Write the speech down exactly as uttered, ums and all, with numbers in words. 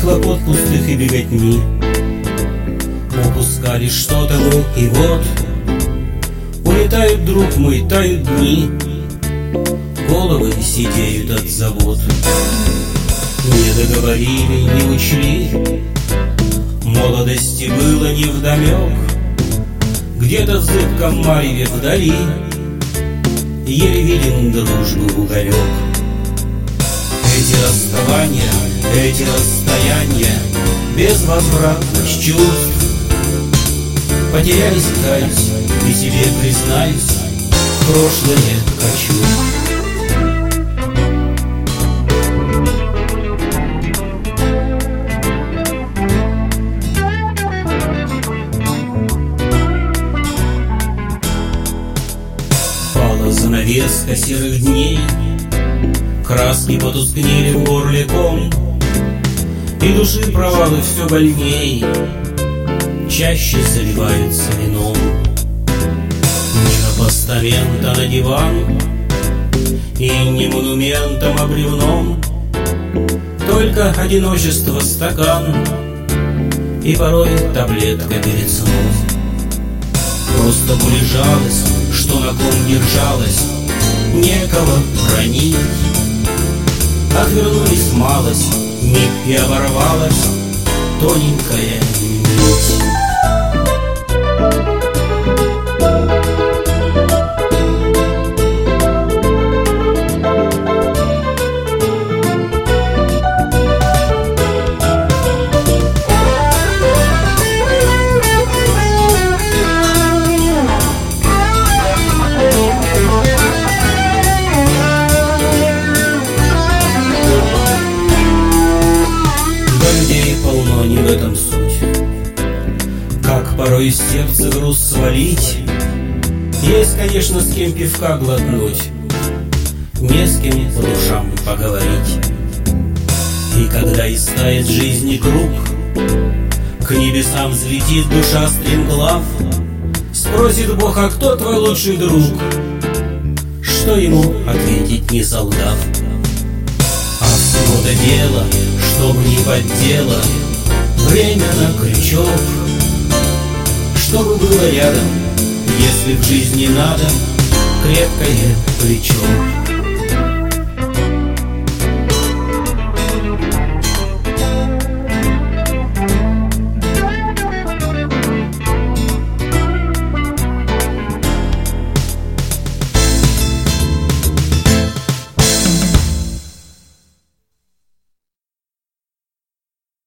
хлопот пустых и беготни. Упускали что-то мы, и вот улетают, друг мой, тают дни, головы сидеют от забот. Не договорили, не учли, молодости было невдомек. Где-то в зыбком мареве вдали еле виден дружбы уголек. Эти расставания, эти расстояния, безвозвратность чувств, потерялись, каюсь, и себе признаюсь, в прошлое хочу. Пала занавеска серых дней, краски потускнели в горле ком, и души провалы все больней чаще заливаются вином. Не на постамент, а на диван, и не монументом, а бревном, только одиночество стакан и порой таблетка перед сном. Просто улежалась, что на ком держалась, некого бронить. Отвернулись малость, миг и оборвалась тоненькая нить. Полно, не в этом суть. Как порой из сердца груз свалить, есть, конечно, с кем пивка глотнуть, не с кем по душам поговорить. И когда истает жизни круг, к небесам взлетит душа стремглав, спросит Бог, а кто твой лучший друг? Что ему ответить, не солгав? А всего-то дело, чтоб не поддело время на крючок, чтобы было рядом, если в жизни надо, крепкое плечо.